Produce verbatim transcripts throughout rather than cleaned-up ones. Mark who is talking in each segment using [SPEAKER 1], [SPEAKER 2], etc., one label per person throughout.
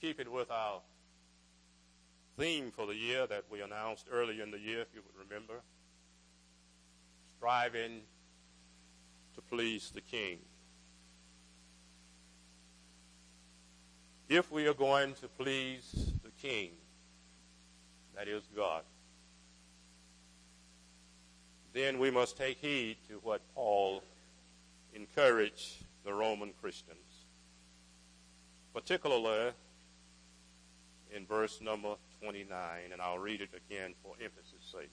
[SPEAKER 1] keep it with our theme for the year that we announced earlier in the year, if you would remember, striving to please the King. If we are going to please the King, that is God, then we must take heed to what Paul encouraged the Roman Christians, particularly in verse number twenty-nine, and I'll read it again for emphasis' sake.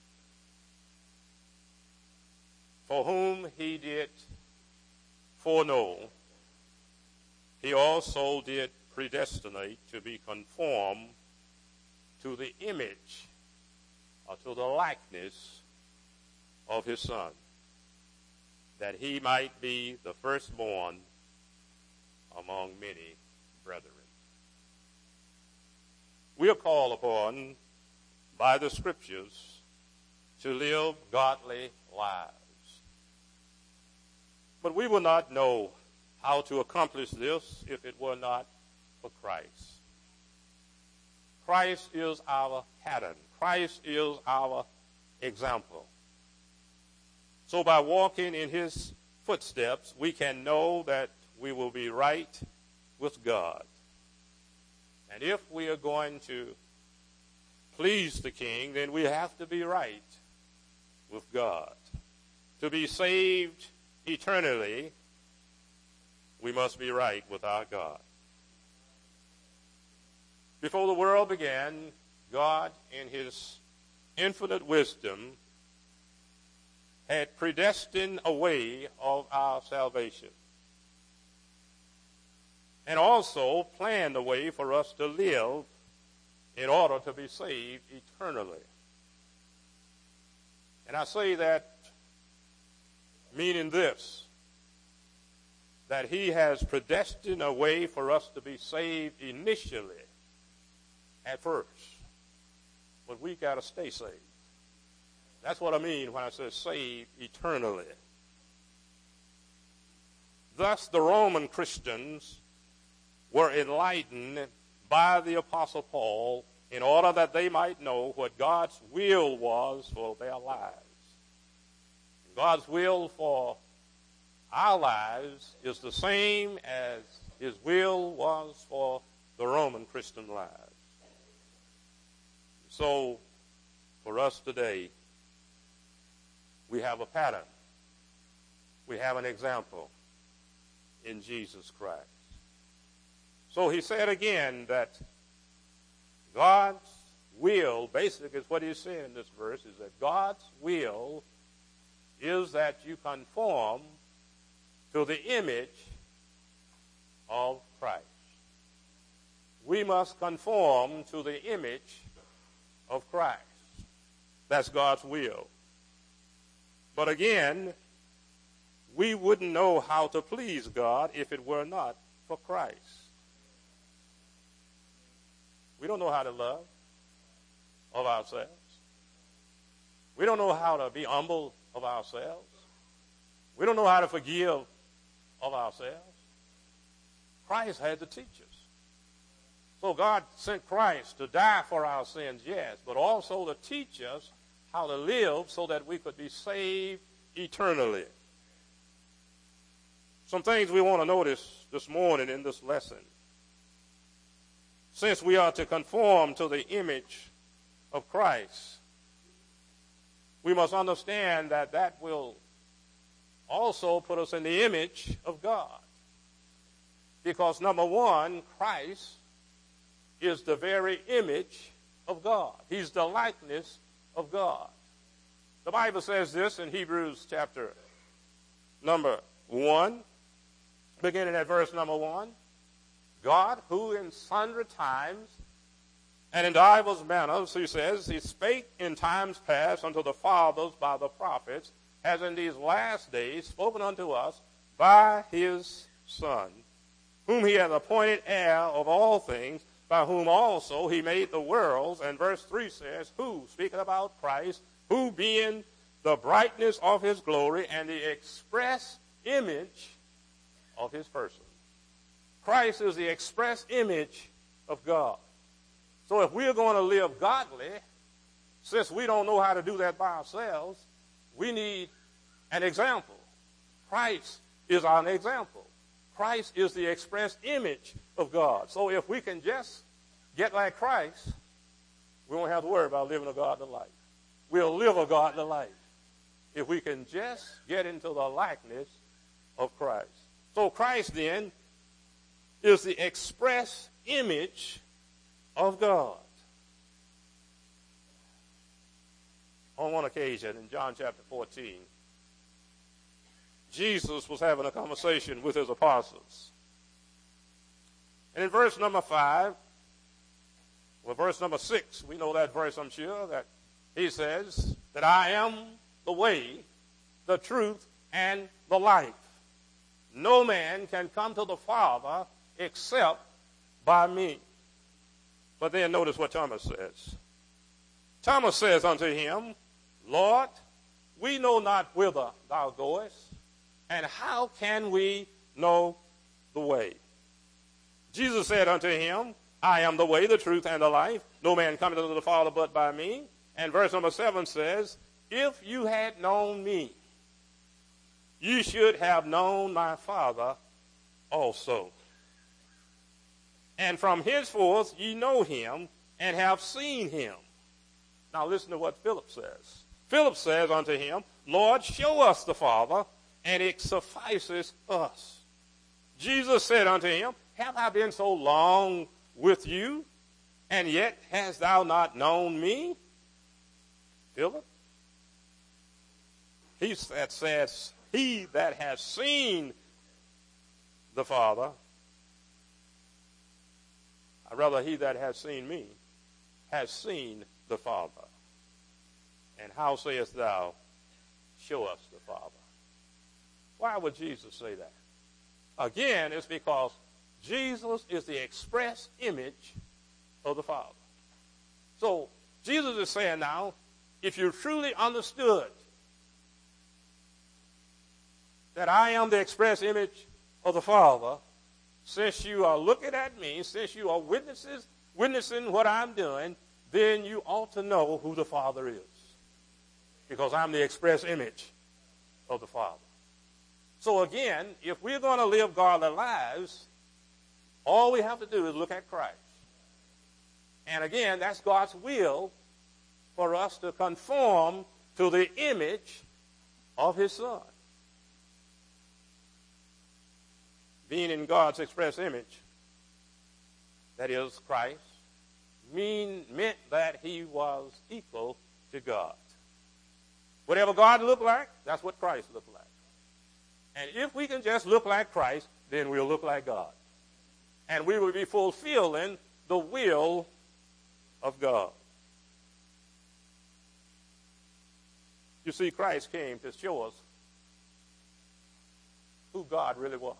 [SPEAKER 1] For whom he did foreknow, he also did predestinate to be conformed to the image or to the likeness of his Son, that he might be the firstborn among many brethren. We are called upon by the Scriptures to live godly lives. But we will not know how to accomplish this if it were not for Christ. Christ is our pattern. Christ is our example. So by walking in his footsteps, we can know that we will be right with God. And if we are going to please the King, then we have to be right with God. To be saved eternally, we must be right with our God. Before the world began, God, in his infinite wisdom, had predestined a way of our salvation, and also planned a way for us to live in order to be saved eternally. And I say that meaning this, that he has predestined a way for us to be saved initially, at first, but we got to stay saved. That's what I mean when I say saved eternally. Thus, the Roman Christians were enlightened by the Apostle Paul in order that they might know what God's will was for their lives. God's will for our lives is the same as his will was for the Roman Christian lives. So, for us today, we have a pattern. We have an example in Jesus Christ. So he said again that God's will, basically is what he's saying in this verse, is that God's will is that you conform to the image of Christ. We must conform to the image of Christ. That's God's will. But again, we wouldn't know how to please God if it were not for Christ. We don't know how to love of ourselves. We don't know how to be humble of ourselves. We don't know how to forgive of ourselves. Christ had to teach us. So God sent Christ to die for our sins, yes, but also to teach us how to live so that we could be saved eternally. Some things we want to notice this morning in this lesson. Since we are to conform to the image of Christ, we must understand that that will also put us in the image of God. Because number one, Christ is the very image of God. He's the likeness of God. The Bible says this in Hebrews chapter number one, beginning at verse number one. God, who in sundry times and in divers manners, he says, he spake in times past unto the fathers by the prophets, has in these last days spoken unto us by his Son, whom he hath appointed heir of all things, by whom also he made the worlds. And verse three says, who, speaking about Christ, who being the brightness of his glory and the express image of his person. Christ is the express image of God. So if we're going to live godly, since we don't know how to do that by ourselves, we need an example. Christ is our example. Christ is the express image of God. So if we can just get like Christ, we won't have to worry about living a godly life. We'll live a godly life if we can just get into the likeness of Christ. So Christ then is the express image of God. On one occasion in John chapter fourteen, Jesus was having a conversation with his apostles. And in verse number five, well, verse number six, we know that verse, I'm sure, that he says that I am the way, the truth, and the life. No man can come to the Father except by me. But then notice what Thomas says. Thomas says unto him, Lord, we know not whither thou goest, and how can we know the way? Jesus said unto him, I am the way, the truth, and the life. No man cometh unto the Father but by me. And verse number seven says, if you had known me, you should have known my Father also. And from henceforth ye know him and have seen him. Now listen to what Philip says. Philip says unto him, Lord, show us the Father, and it suffices us. Jesus said unto him, have I been so long with you, and yet hast thou not known me? Philip, he that says, he that has seen the Father, or rather he that has seen me, has seen the Father. And how sayest thou, show us the Father? Why would Jesus say that? Again, it's because Jesus is the express image of the Father. So Jesus is saying now, if you truly understood that I am the express image of the Father, since you are looking at me, since you are witnesses, witnessing what I'm doing, then you ought to know who the Father is. Because I'm the express image of the Father. So again, if we're going to live godly lives, all we have to do is look at Christ. And again, that's God's will for us to conform to the image of his Son. Being in God's express image, that is Christ, mean, meant that he was equal to God. Whatever God looked like, that's what Christ looked like. And if we can just look like Christ, then we'll look like God. And we will be fulfilling the will of God. You see, Christ came to show us who God really was.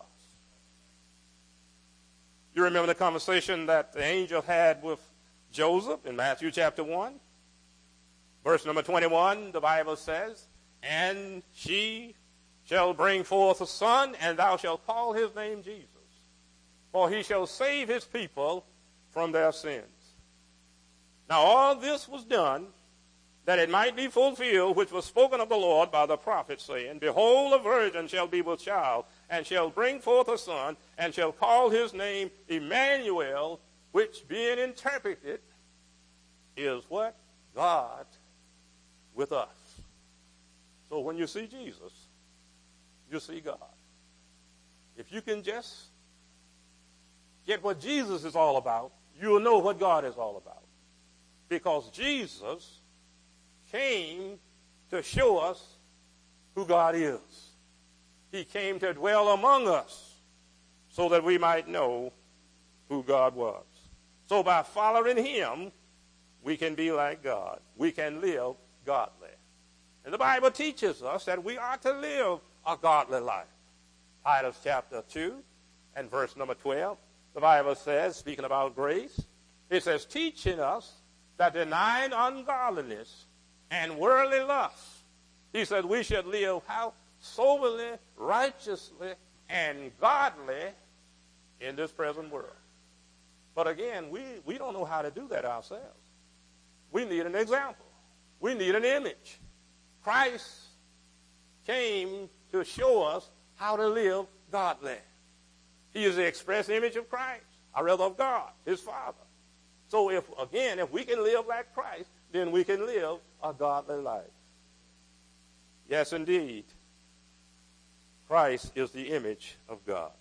[SPEAKER 1] You remember the conversation that the angel had with Joseph in Matthew chapter one? Verse number twenty-one, the Bible says, and she shall bring forth a son, and thou shalt call his name Jesus. For he shall save his people from their sins. Now all this was done that it might be fulfilled, which was spoken of the Lord by the prophet, saying, behold, a virgin shall be with child, and shall bring forth a son, and shall call his name Emmanuel, which being interpreted is what? God with us. So when you see Jesus, you see God. If you can just get what Jesus is all about, you'll know what God is all about. Because Jesus came to show us who God is. He came to dwell among us so that we might know who God was. So by following him, we can be like God. We can live godly. And the Bible teaches us that we are to live a godly life. Titus chapter two and verse number twelve, the Bible says, speaking about grace, it says, teaching us that denying ungodliness and worldly lust, he said we should live how? Soberly, righteously, and godly in this present world. But again, we, we don't know how to do that ourselves. We need an example. We need an image. Christ came to show us how to live godly. He is the express image of Christ, or rather of God, his Father. So if, again, if we can live like Christ, then we can live a godly life. Yes, indeed. Christ is the image of God.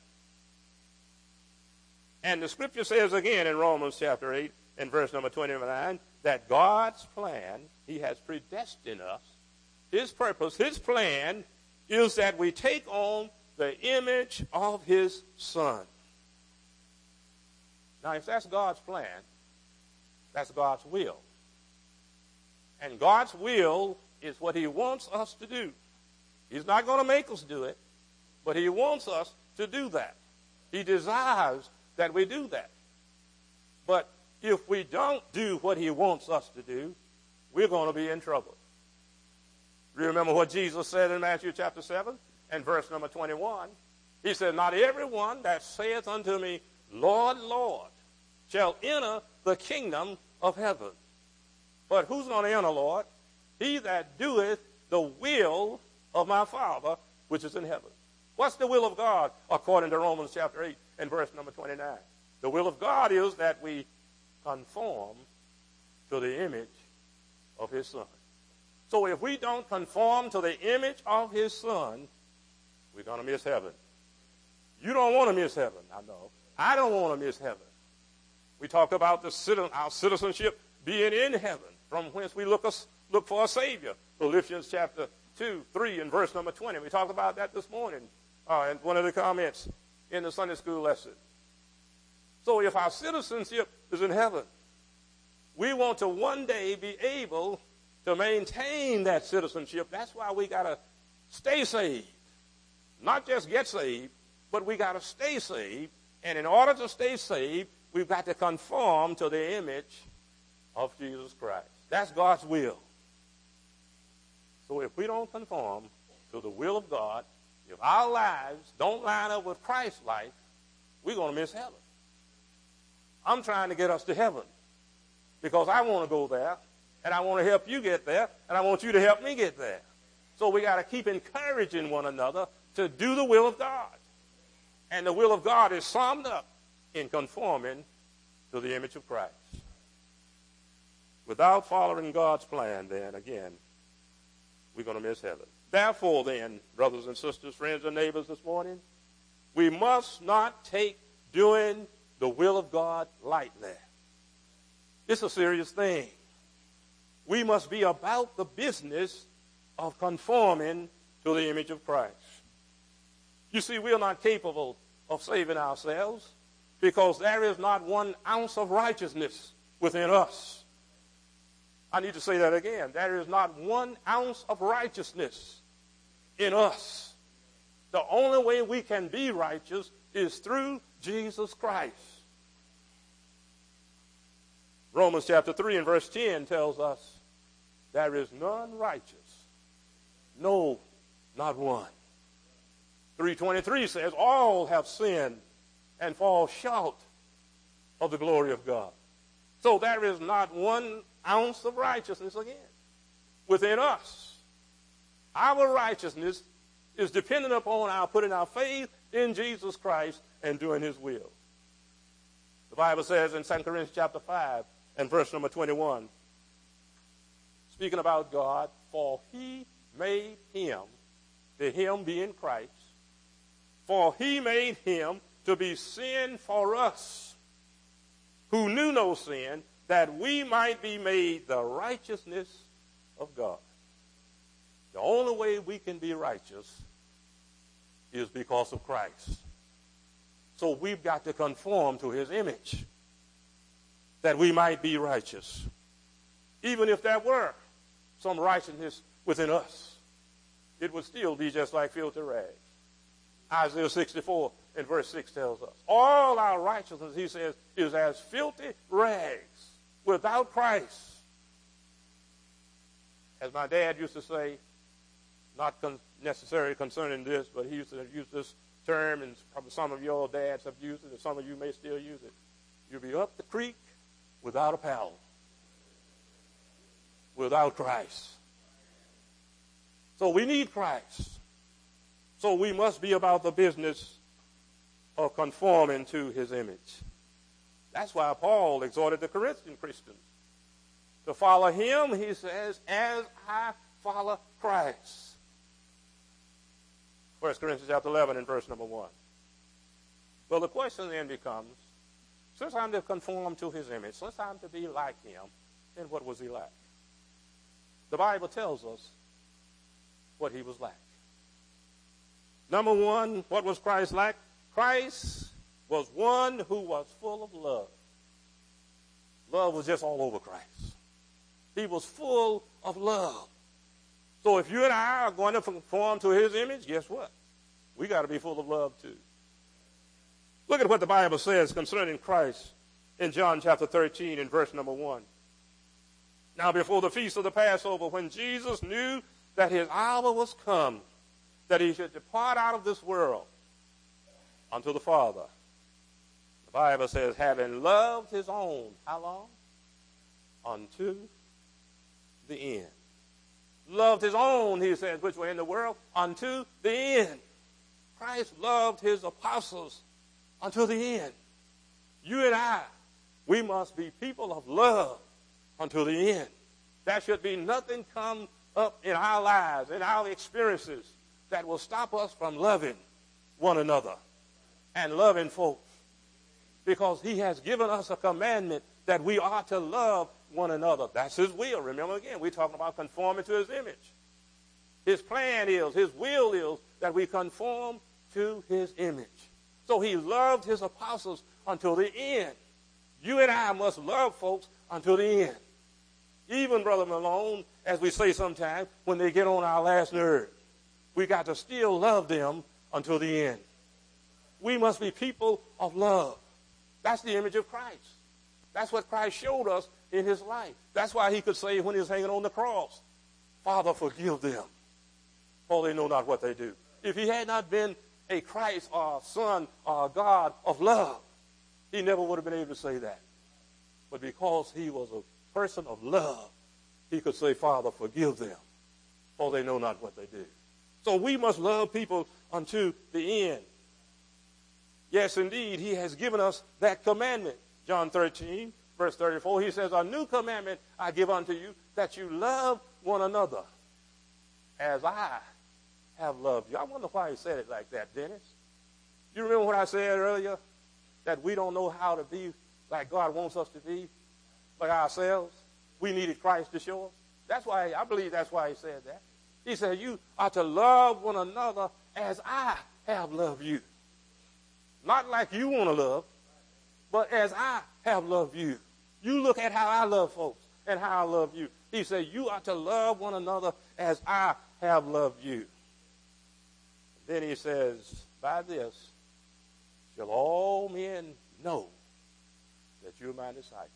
[SPEAKER 1] And the scripture says again in Romans chapter eight and verse number twenty-nine that God's plan, he has predestined us. His purpose, his plan is that we take on the image of his Son. Now, if that's God's plan, that's God's will. And God's will is what he wants us to do. He's not going to make us do it, but he wants us to do that. He desires that we do that. But if we don't do what he wants us to do, we're going to be in trouble. Remember what Jesus said in Matthew chapter seven and verse number twenty-one. He said, not everyone that saith unto me, Lord, Lord, shall enter the kingdom of heaven. But who's going to enter, Lord? He that doeth the will of my Father, which is in heaven. What's the will of God according to Romans chapter eight and verse number twenty-nine? The will of God is that we conform to the image of his Son. So if we don't conform to the image of his Son, we're going to miss heaven. You don't want to miss heaven, I know. I don't want to miss heaven. We talk about the, our citizenship being in heaven, from whence we look, us, look for a Savior. Philippians chapter two, three, and verse number twenty. We talked about that this morning uh, in one of the comments in the Sunday school lesson. So if our citizenship is in heaven, we want to one day be able to maintain that citizenship. That's why we got to stay saved. Not just get saved, but we got to stay saved. And in order to stay saved, we've got to conform to the image of Jesus Christ. That's God's will. So if we don't conform to the will of God, if our lives don't line up with Christ's life, we're going to miss heaven. I'm trying to get us to heaven because I want to go there, and I want to help you get there, and I want you to help me get there. So we got to keep encouraging one another to do the will of God. And the will of God is summed up in conforming to the image of Christ. Without following God's plan, then, again, we're going to miss heaven. Therefore, then, brothers and sisters, friends and neighbors this morning, we must not take doing the will of God lightly. It's a serious thing. We must be about the business of conforming to the image of Christ. You see, we are not capable of saving ourselves because there is not one ounce of righteousness within us. I need to say that again. There is not one ounce of righteousness in us. The only way we can be righteous is through Jesus Christ. Romans chapter three and verse ten tells us, there is none righteous. No, not one. three twenty-three says, all have sinned and fall short of the glory of God. So there is not one ounce of righteousness again within us. Our righteousness is dependent upon our putting our faith in Jesus Christ and doing his will. The Bible says in Second Corinthians chapter five and verse number twenty-one, speaking about God, for he made him, the him being Christ, for he made him to be sin for us, who knew no sin, that we might be made the righteousness of God. The only way we can be righteous is because of Christ. So we've got to conform to his image, that we might be righteous. Even if there were some righteousness within us, it would still be just like filthy rags. Isaiah sixty-four and verse six tells us, all our righteousness, he says, is as filthy rags without Christ. As my dad used to say, not con- necessarily concerning this, but he used to use this term, and probably some of your dads have used it, and some of you may still use it. You'll be up the creek without a paddle, without Christ. So we need Christ. So we must be about the business of conforming to his image. That's why Paul exhorted the Corinthian Christians to follow him, he says, as I follow Christ. First Corinthians chapter eleven and verse number one. Well, the question then becomes, since I'm to conform to his image, since I'm to be like him, then what was he like? The Bible tells us what he was like. Number one, what was Christ like? Christ was one who was full of love. Love was just all over Christ. He was full of love. So if you and I are going to conform to his image, guess what? We got to be full of love too. Look at what the Bible says concerning Christ in John chapter thirteen and verse number one. Now before the feast of the Passover, when Jesus knew that his hour was come, that he should depart out of this world unto the Father, the Bible says, having loved his own, how long? Unto the end. Loved his own, he says, which were in the world, unto the end. Christ loved his apostles until the end. You and I, we must be people of love until the end. There should be nothing come up in our lives, in our experiences, that will stop us from loving one another and loving folks. Because he has given us a commandment that we are to love one another. That's his will. Remember again, we're talking about conforming to his image. His plan is, his will is that we conform to his image. So he loved his apostles until the end. You and I must love folks until the end. Even, Brother Malone, as we say sometimes, when they get on our last nerve, we got to still love them until the end. We must be people of love. That's the image of Christ. That's what Christ showed us in his life. That's why he could say when he was hanging on the cross, Father, forgive them, for they know not what they do. If he had not been a Christ or a son or a God of love, he never would have been able to say that. But because he was a person of love, he could say, Father, forgive them, for they know not what they do. So we must love people unto the end. Yes, indeed, he has given us that commandment. John thirteen, verse thirty-four, he says, a new commandment I give unto you, that you love one another as I have loved you. I wonder why he said it like that, Dennis. You remember what I said earlier? That we don't know how to be like God wants us to be, like ourselves. We needed Christ to show us. That's why, I believe that's why he said that. He said, you are to love one another as I have loved you. Not like you want to love, but as I have loved you. You look at how I love folks and how I love you. He said, you are to love one another as I have loved you. Then he says, by this shall all men know that you're my disciples.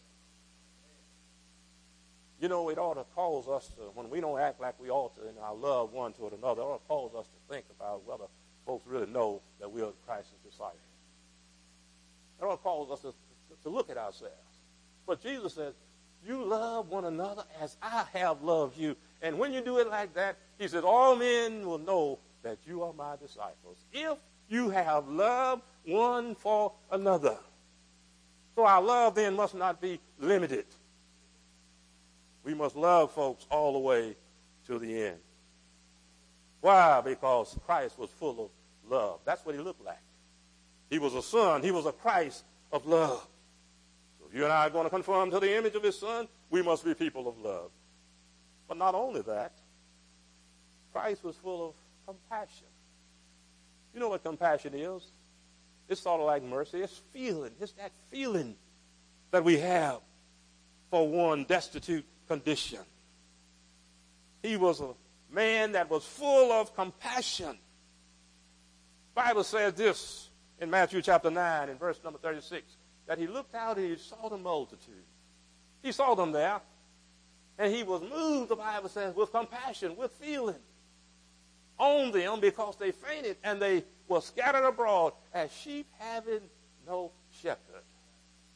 [SPEAKER 1] You know, it ought to cause us to, when we don't act like we ought to in our love one toward another, it ought to cause us to think about whether folks really know that we are Christ's disciples. It ought to cause us to, to look at ourselves. But Jesus says, you love one another as I have loved you. And when you do it like that, he says, all men will know that you are my disciples, if you have love one for another. So our love then must not be limited. We must love folks all the way to the end. Why? Because Christ was full of love. That's what he looked like. He was a son. He was a Christ of love. So if you and I are going to conform to the image of his son, we must be people of love. But not only that, Christ was full of compassion. You know what compassion is? It's sort of like mercy. It's feeling. It's that feeling that we have for one destitute condition. He was a man that was full of compassion. The Bible says this in Matthew chapter nine and verse number thirty-six, that he looked out and he saw the multitude. He saw them there, and he was moved, the Bible says, with compassion, with feeling on them, because they fainted and they were scattered abroad as sheep having no shepherd.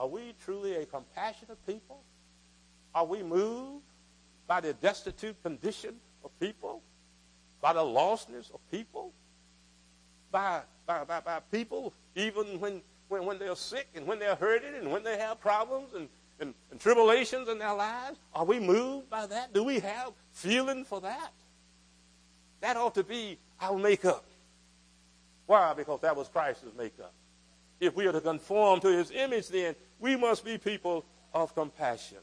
[SPEAKER 1] we truly a compassionate people? Are we moved by the destitute condition of people? By the lostness of people? By, by, by, by people even when, when, when they're sick and when they're hurting and when they have problems and, and, and tribulations in their lives? Are we moved by that? Do we have feeling for that? That ought to be our makeup. Why? Because that was Christ's makeup. If we are to conform to his image, then we must be people of compassion.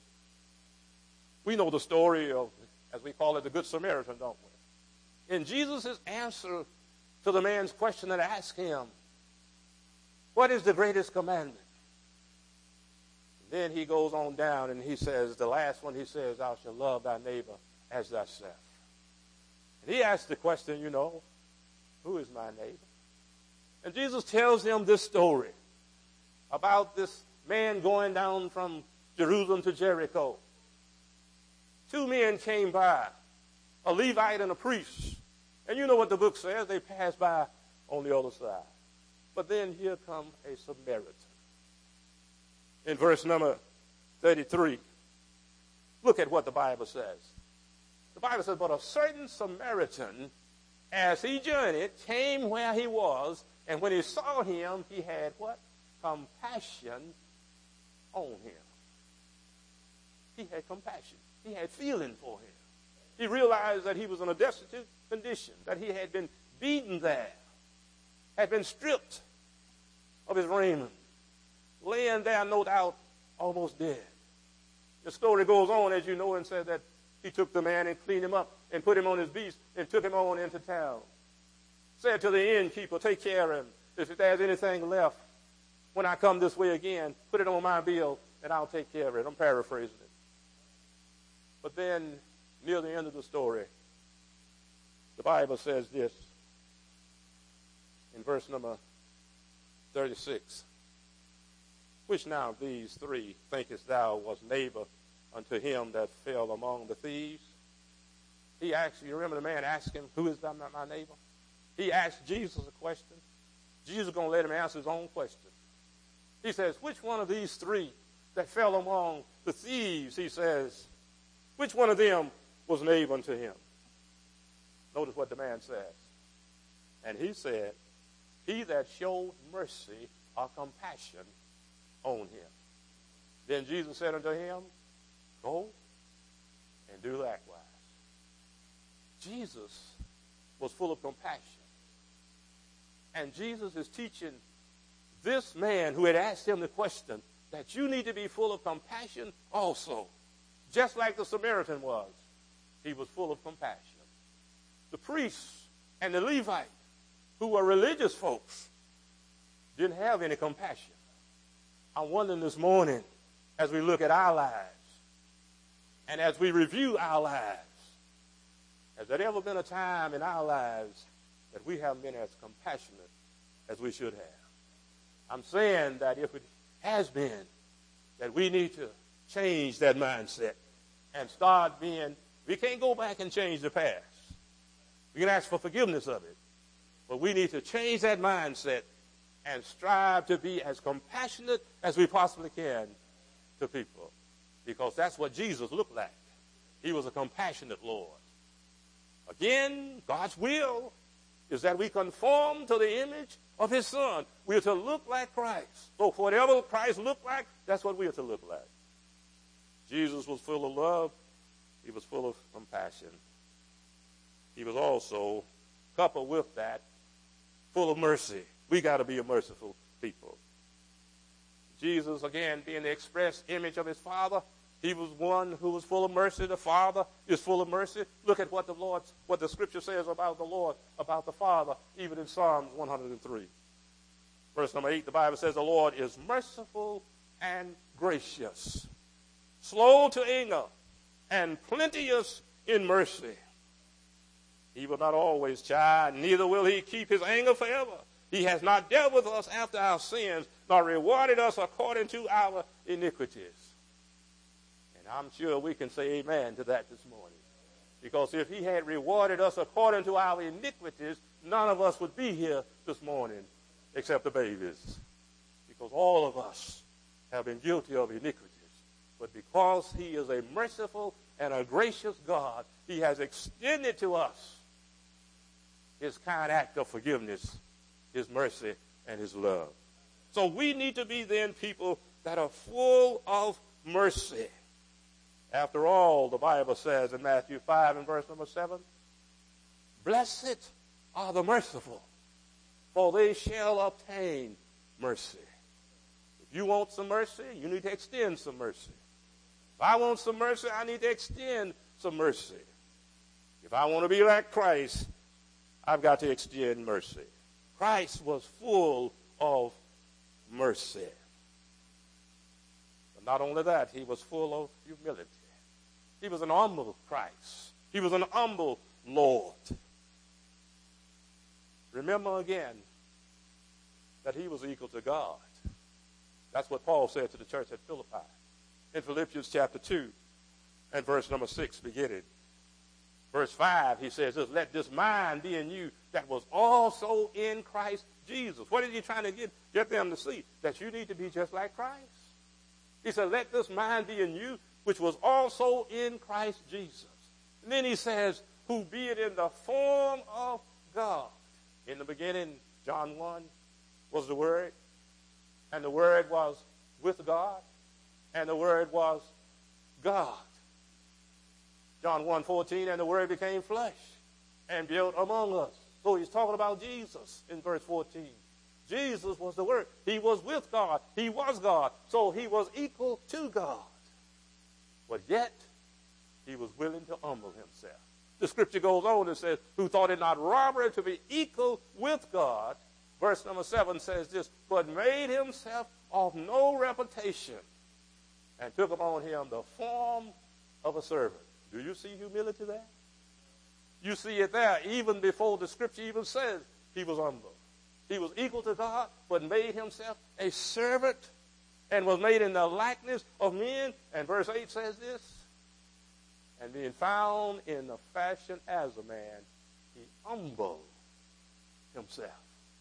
[SPEAKER 1] We know the story of, as we call it, the Good Samaritan, don't we? In Jesus' answer to the man's question that asked him, what is the greatest commandment? Then he goes on down and he says, the last one he says, thou shalt love thy neighbor as thyself. And he asks the question, you know, who is my neighbor? And Jesus tells him this story about this man going down from Jerusalem to Jericho. Two men came by, a Levite and a priest. And you know what the book says, they passed by on the other side. But then here comes a Samaritan. In verse number thirty-three, look at what the Bible says. The Bible says, but a certain Samaritan, as he journeyed, came where he was, and when he saw him, he had what? Compassion on him. He had compassion. He had feeling for him. He realized that he was in a destitute condition, that he had been beaten there, had been stripped of his raiment, laying there, no doubt, almost dead. The story goes on, as you know, and said that he took the man and cleaned him up and put him on his beast and took him on into town. Said to the innkeeper, take care of him. If there's anything left, when I come this way again, put it on my bill and I'll take care of it. I'm paraphrasing it. But then, near the end of the story, the Bible says this in verse number thirty-six. Which now of these three thinkest thou was neighbor unto him that fell among the thieves? He asked, you remember the man asked him, who is thou not my neighbor? He asked Jesus a question. Jesus is going to let him answer his own question. He says, which one of these three that fell among the thieves, he says, which one of them was neighbor unto him? Notice what the man says. And he said, he that showed mercy or compassion on him. Then Jesus said unto him, go and do likewise. Jesus was full of compassion. And Jesus is teaching this man who had asked him the question that you need to be full of compassion also. Just like the Samaritan was. He was full of compassion. The priests and the Levite, who were religious folks, didn't have any compassion. I'm wondering this morning, as we look at our lives, and as we review our lives, has there ever been a time in our lives that we haven't been as compassionate as we should have? I'm saying that if it has been, that we need to change that mindset and start being, we can't go back and change the past. We can ask for forgiveness of it. But we need to change that mindset and strive to be as compassionate as we possibly can to people. Because that's what Jesus looked like. He was a compassionate Lord. Again, God's will is that we conform to the image of his Son. We are to look like Christ. So whatever Christ looked like, that's what we are to look like. Jesus was full of love. He was full of compassion. He was also, coupled with that, full of mercy. We got to be a merciful people. Jesus, again, being the express image of his Father, he was one who was full of mercy. The Father is full of mercy. Look at what the Lord, what the Scripture says about the Lord, about the Father, even in Psalms one hundred three. Verse number eight, the Bible says, the Lord is merciful and gracious, slow to anger, and plenteous in mercy. He will not always chide, neither will he keep his anger forever. He has not dealt with us after our sins, nor rewarded us according to our iniquities. And I'm sure we can say amen to that this morning. Because if he had rewarded us according to our iniquities, none of us would be here this morning except the babies. Because all of us have been guilty of iniquities. But because he is a merciful and a gracious God, he has extended to us his kind act of forgiveness, his mercy, and his love. So we need to be then people that are full of mercy. After all, the Bible says in Matthew five and verse number seven, blessed are the merciful, for they shall obtain mercy. If you want some mercy, you need to extend some mercy. If I want some mercy, I need to extend some mercy. If I want to be like Christ, I've got to extend mercy. Christ was full of mercy. But not only that, he was full of humility. He was an humble Christ. He was an humble Lord. Remember again that he was equal to God. That's what Paul said to the church at Philippi. In Philippians chapter two and verse number six beginning. Verse five, he says, let this mind be in you that was also in Christ Jesus. What is he trying to get, get them to see? That you need to be just like Christ. He said, let this mind be in you, which was also in Christ Jesus. And then he says, who being in the form of God. In the beginning, John one, was the Word. And the Word was with God. And the Word was God. John one fourteen, and the Word became flesh and dwelt among us. So he's talking about Jesus in verse fourteen. Jesus was the Word. He was with God. He was God. So he was equal to God. But yet, he was willing to humble himself. The scripture goes on and says, who thought it not robbery to be equal with God. Verse number seven says this, but made himself of no reputation and took upon him the form of a servant. Do you see humility there? You see it there even before the scripture even says he was humble. He was equal to God, but made himself a servant and was made in the likeness of men. And verse eight says this, and being found in the fashion as a man, he humbled himself.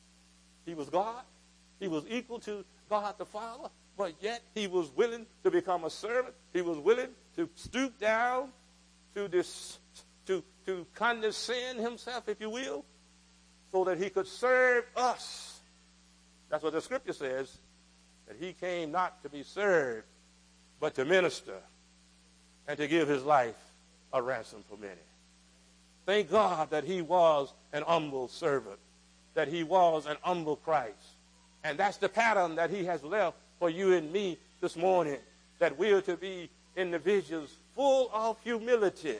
[SPEAKER 1] He was God. He was equal to God the Father, but yet he was willing to become a servant. He was willing to stoop down, to this, to, to condescend himself, if you will, so that he could serve us. That's what the scripture says, that he came not to be served, but to minister and to give his life a ransom for many. Thank God that he was an humble servant, that he was an humble Christ. And that's the pattern that he has left for you and me this morning, that we are to be individuals full of humility.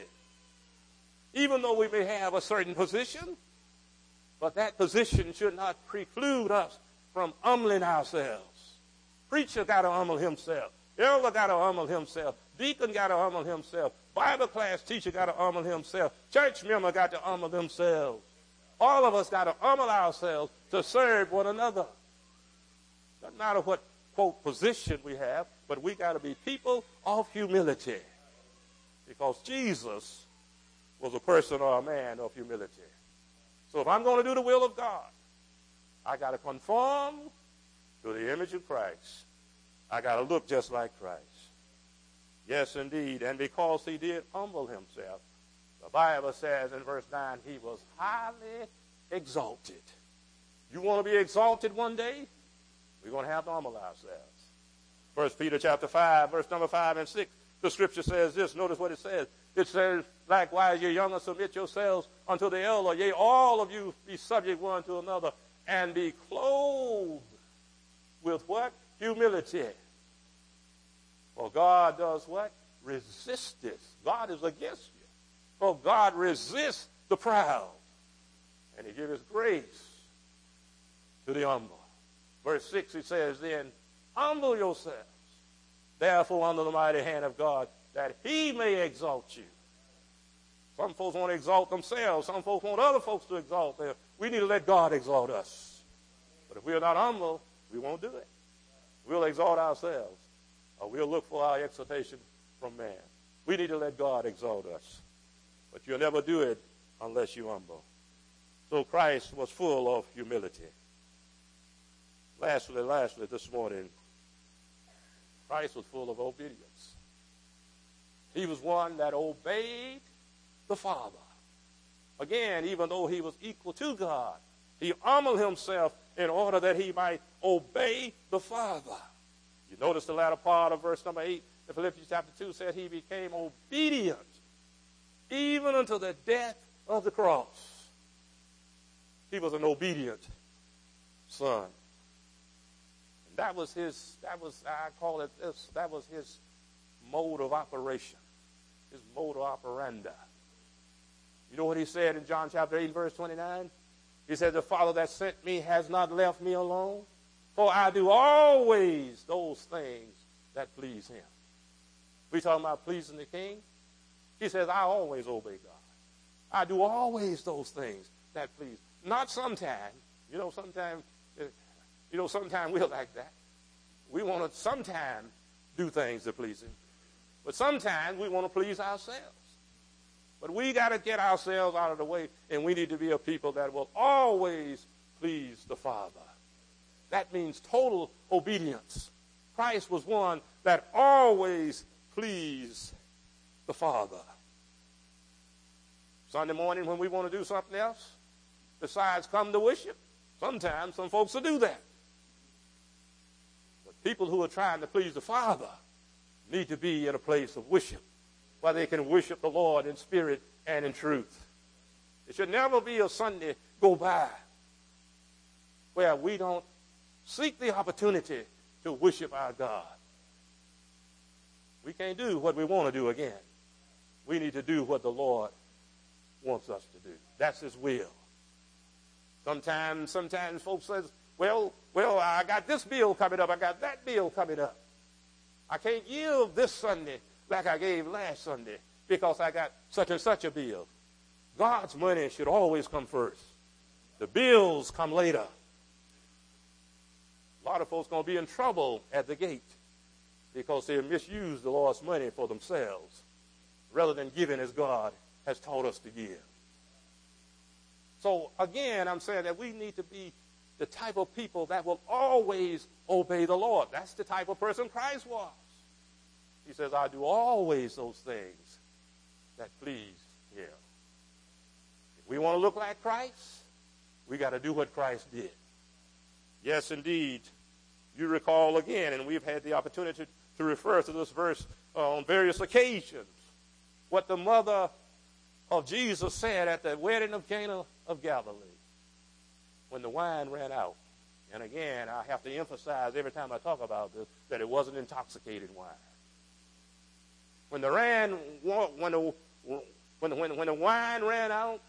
[SPEAKER 1] Even though we may have a certain position, but that position should not preclude us from humbling ourselves. Preacher got to humble himself. Elder got to humble himself. Deacon got to humble himself. Bible class teacher got to humble himself. Church member got to humble themselves. All of us got to humble ourselves to serve one another. Doesn't matter what, quote, position we have, but we got to be people of humility. Because Jesus was a person or a man of humility. So if I'm going to do the will of God, I got to conform to the image of Christ. I got to look just like Christ. Yes, indeed. And because he did humble himself, the Bible says in verse nine, he was highly exalted. You want to be exalted one day? We're going to have to humble ourselves. First Peter chapter five, verse number five and six, the scripture says this. Notice what it says. It says, likewise, ye younger, submit yourselves unto the elder. Yea, all of you be subject one to another, and be clothed with what? Humility. For God does what? Resist this. God is against you. For God resists the proud, and he gives grace to the humble. Verse six, he says, then humble yourselves, therefore, under the mighty hand of God, that he may exalt you. Some folks want to exalt themselves. Some folks want other folks to exalt them. We need to let God exalt us. But if we are not humble, we won't do it. We'll exalt ourselves, or we'll look for our exaltation from man. We need to let God exalt us. But you'll never do it unless you humble. So Christ was full of humility. Lastly, lastly, this morning, Christ was full of obedience. He was one that obeyed the Father. Again, even though he was equal to God, he humbled himself in order that he might obey the Father. You notice the latter part of verse number eight in Philippians chapter two said he became obedient even unto the death of the cross. He was an obedient son. And that was his, that was, I call it this, that was his mode of operation, his mode operandi. You know what he said in John chapter eight, verse twenty-nine? He said, the Father that sent me has not left me alone, for I do always those things that please him. We talking about pleasing the king? He says, I always obey God. I do always those things that please. Not sometimes. You know, sometimes, you know, sometimes we're like that. We want to sometimes do things that please him. But sometimes we want to please ourselves. But we got to get ourselves out of the way, and we need to be a people that will always please the Father. That means total obedience. Christ was one that always pleased the Father. Sunday morning when we want to do something else besides come to worship, sometimes some folks will do that. But people who are trying to please the Father need to be in a place of worship where they can worship the Lord in spirit and in truth. It should never be a Sunday go by where we don't seek the opportunity to worship our God. We can't do what we want to do again. We need to do what the Lord wants us to do. That's his will. Sometimes, sometimes folks says, well, well, I got this bill coming up. I got that bill coming up. I can't give this Sunday like I gave last Sunday because I got such and such a bill. God's money should always come first. The bills come later. A lot of folks going to be in trouble at the gate because they misuse the Lord's money for themselves rather than giving as God has taught us to give. So again, I'm saying that we need to be the type of people that will always obey the Lord. That's the type of person Christ was. He says, I do always those things that please him. If we want to look like Christ, we got to do what Christ did. Yes, indeed. You recall again, and we've had the opportunity to, to refer to this verse uh, on various occasions, what the mother of Jesus said at the wedding of Cana of Galilee when the wine ran out. And again, I have to emphasize every time I talk about this that it wasn't intoxicated wine. When the ran, when the when when when the wine ran out,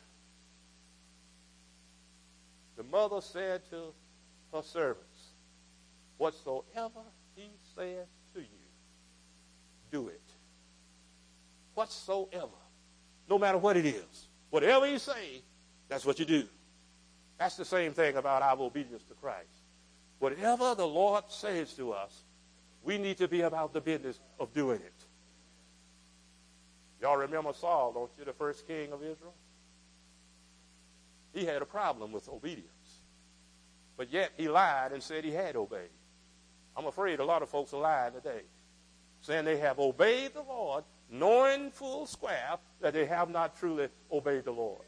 [SPEAKER 1] the mother said to her servants, "Whatsoever he says to you, do it. Whatsoever, no matter what it is, whatever he say, that's what you do." That's the same thing about our obedience to Christ. Whatever the Lord says to us, we need to be about the business of doing it. Y'all remember Saul, don't you, the first king of Israel? He had a problem with obedience. But yet he lied and said he had obeyed. I'm afraid a lot of folks are lying today, saying they have obeyed the Lord, knowing full square that they have not truly obeyed the Lord.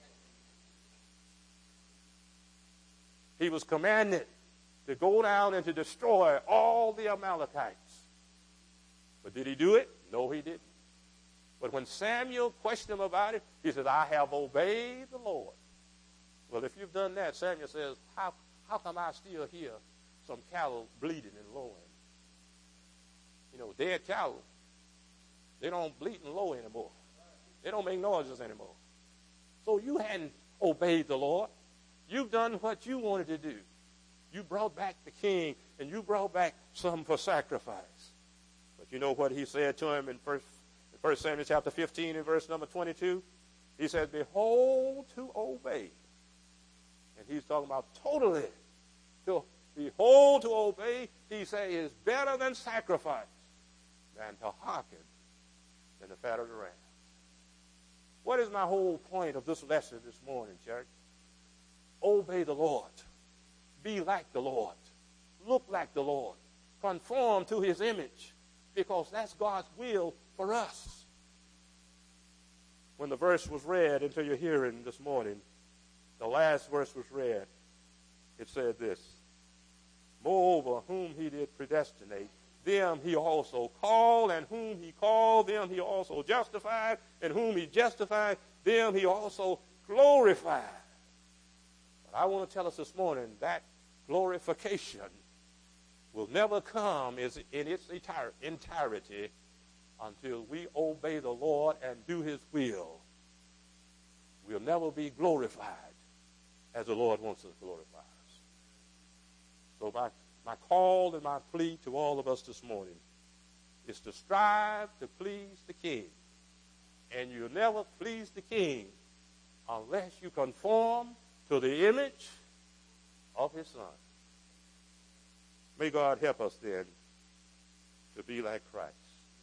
[SPEAKER 1] He was commanded to go down and to destroy all the Amalekites. But did he do it? No, he didn't. But when Samuel questioned him about it, he said, I have obeyed the Lord. Well, if you've done that, Samuel says, how, how come I still hear some cattle bleating and lowing? You know, dead cattle, they don't bleat and low anymore. They don't make noises anymore. So you hadn't obeyed the Lord. You've done what you wanted to do. You brought back the king, and you brought back some for sacrifice. But you know what he said to him in First, First Samuel chapter fifteen and verse number twenty-two? He said, behold to obey. And he's talking about totally. To behold to obey, he said, is better than sacrifice, than to hearken than the fat of the ram. What is my whole point of this lesson this morning, church? Obey the Lord. Be like the Lord. Look like the Lord. Conform to his image. because that's God's will for us. When the verse was read into your hearing this morning, the last verse was read, it said this: moreover, whom he did predestinate, them he also called, and whom he called, them he also justified, and whom he justified, them he also glorified. But I want to tell us this morning that glorification will never come in its entirety until we obey the Lord and do his will. We'll never be glorified as the Lord wants us to glorify us. So my, my call and my plea to all of us this morning is to strive to please the King. And you'll never please the King unless you conform to the image of his Son. May God help us then to be like Christ.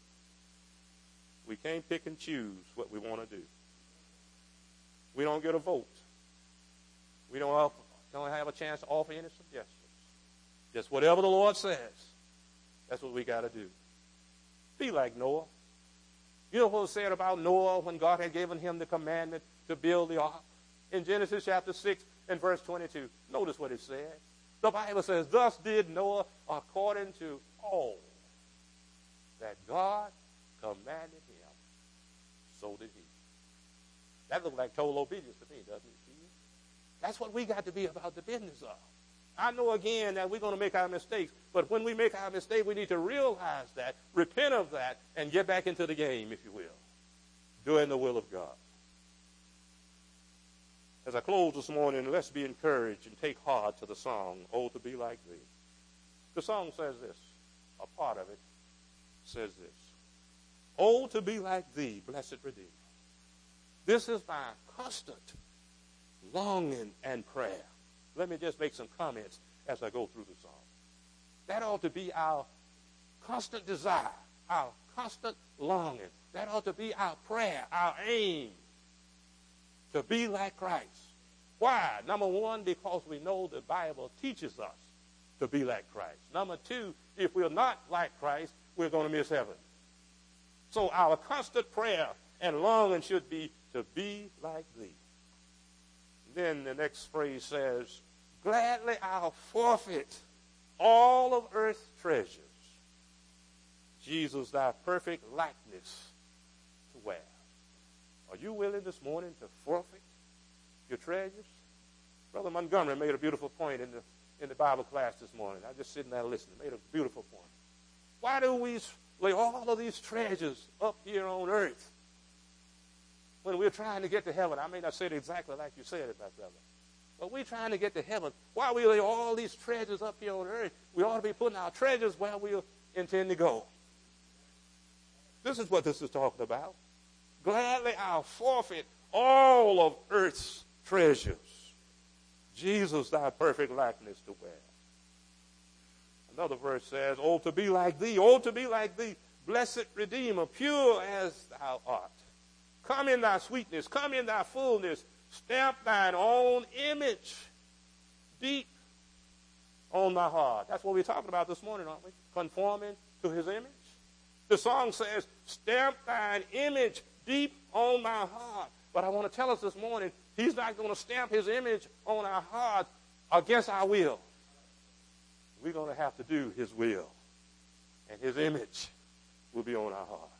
[SPEAKER 1] We can't pick and choose what we want to do. We don't get a vote. We don't, offer, don't have a chance to offer any suggestions. Just whatever the Lord says, that's what we got to do. Be like Noah. You know what was said about Noah when God had given him the commandment to build the ark? In Genesis chapter six and verse twenty-two, notice what it said. The Bible says, thus did Noah according to all that God commanded him, so did he. That looks like total obedience to me, doesn't it? That's what we got to be about the business of. I know, again, that we're going to make our mistakes, but when we make our mistake, we need to realize that, repent of that, and get back into the game, if you will, doing the will of God. As I close this morning, let's be encouraged and take heart to the song, Oh, to be like thee. The song says this, a part of it says this: Oh, to be like thee, blessed Redeemer. This is my constant longing and prayer. Let me just make some comments as I go through the song. That ought to be our constant desire, our constant longing. That ought to be our prayer, our aim, to be like Christ. Why? Number one, because we know the Bible teaches us to be like Christ. Number two, if we're not like Christ, we're going to miss heaven. So our constant prayer and longing should be to be like thee. Then the next phrase says, gladly I'll forfeit all of earth's treasures, Jesus, thy perfect likeness to wear. Are you willing this morning to forfeit your treasures? Brother Montgomery made a beautiful point in the, in the Bible class this morning. I was just sitting there listening. Made a beautiful point. Why do we lay all of these treasures up here on earth when we're trying to get to heaven? I may not say it exactly like you said it, my brother, but we're trying to get to heaven. Why we lay all these treasures up here on earth? We ought to be putting our treasures where we intend to go. This is what this is talking about. Gladly I'll forfeit all of earth's treasures, Jesus, thy perfect likeness to wear. Another verse says, oh, to be like thee, oh, to be like thee, blessed Redeemer, pure as thou art. Come in thy sweetness, come in thy fullness, stamp thine own image deep on my heart. That's what we're talking about this morning, aren't we? Conforming to his image. The song says, stamp thine image deep on my heart. But I want to tell us this morning, he's not going to stamp his image on our heart against our will. We're going to have to do his will, and his image will be on our heart.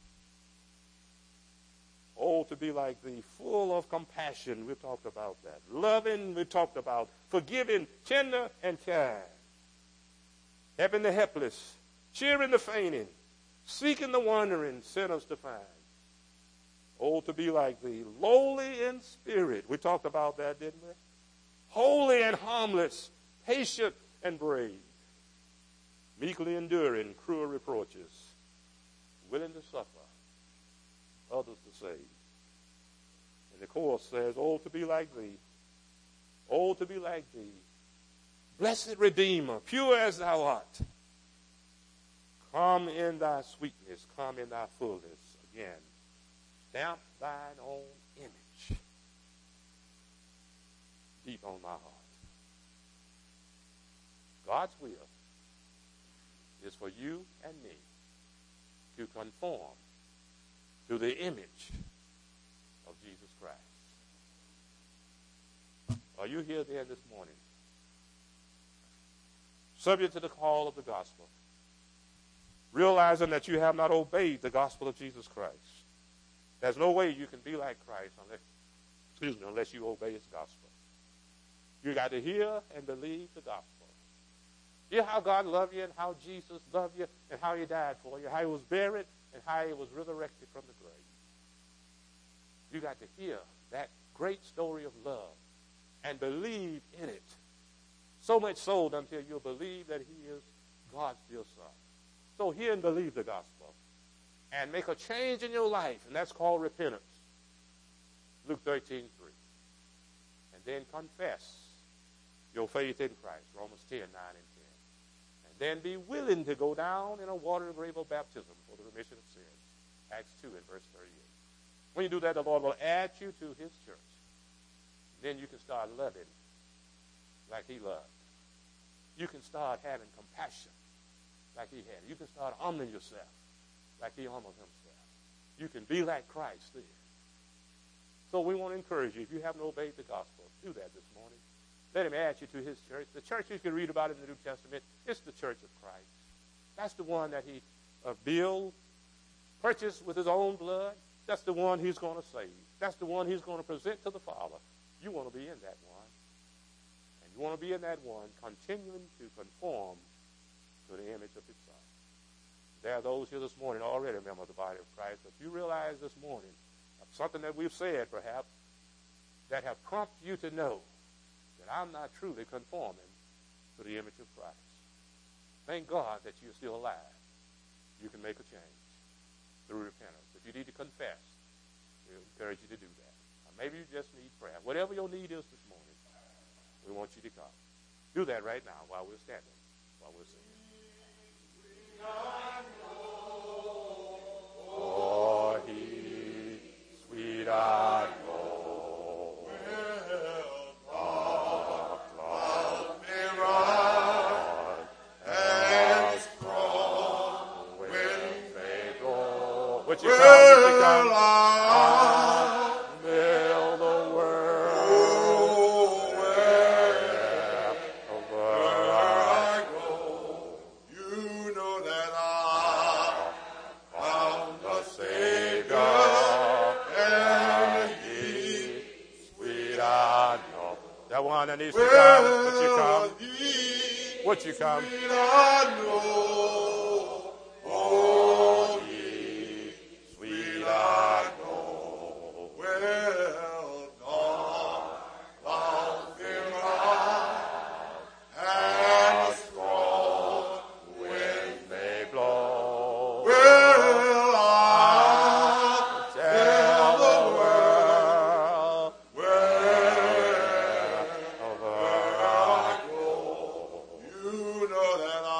[SPEAKER 1] Oh, to be like thee, full of compassion, we talked about that. Loving, we talked about. Forgiving, tender, and kind. Helping the helpless, cheering the fainting, seeking the wandering, sinners to find. Oh, to be like thee, lowly in spirit. We talked about that, didn't we? Holy and harmless, patient and brave, meekly enduring cruel reproaches, willing to suffer, others to save. And the chorus says, oh, to be like thee, oh, to be like thee, blessed Redeemer, pure as thou art. Come in thy sweetness, come in thy fullness. Again, stamp thine own image deep on my heart. God's will is for you and me to conform to the image of Jesus Christ. Are you here there this morning? Subject to the call of the gospel, realizing that you have not obeyed the gospel of Jesus Christ. There's no way you can be like Christ unless, excuse me, unless you obey his gospel. You got to hear and believe the gospel. Hear how God loved you and how Jesus loved you and how he died for you, how he was buried and how he was resurrected from the grave. You got to hear that great story of love and believe in it. So much so until you believe that he is God's dear son. So hear and believe the gospel and make a change in your life, and that's called repentance. Luke thirteen three. And then confess your faith in Christ, Romans ten nine and ten. And then be willing to go down in a water grave of baptism for the remission of sins, Acts two and verse thirty-eight. When you do that, the Lord will add you to his church. Then you can start loving like he loved. You can start having compassion like he had. You can start humbling yourself like he humbled himself. You can be like Christ then. So we want to encourage you, if you haven't obeyed the gospel, do that this morning. Let him add you to his church. The church you can read about in the New Testament, it's the church of Christ. That's the one that he uh, built, purchased with his own blood. That's the one he's going to save. That's the one he's going to present to the Father. You want to be in that one. And you want to be in that one, continuing to conform to the image of his son. There are those here this morning already members of the body of Christ, but you realize this morning something that we've said perhaps that have prompted you to know that I'm not truly conforming to the image of Christ. Thank God that you're still alive. You can make a change through repentance. If you need to confess, we encourage you to do that. Or maybe you just need prayer. Whatever your need is this morning, we want you to come. Do that right now while we're standing, while we're singing. For he, sweet I know, will love me right and strong when they go. Would you come? Would you come? I will the world wherever I go. You know that I found the Savior, and he, sweet I know. That one that needs to come, would you come? Would you come? Sweet I know, oh, he, sweet I know, well gone, found him right, and strong wind may blow. Will I tell the world wherever I go? You know that I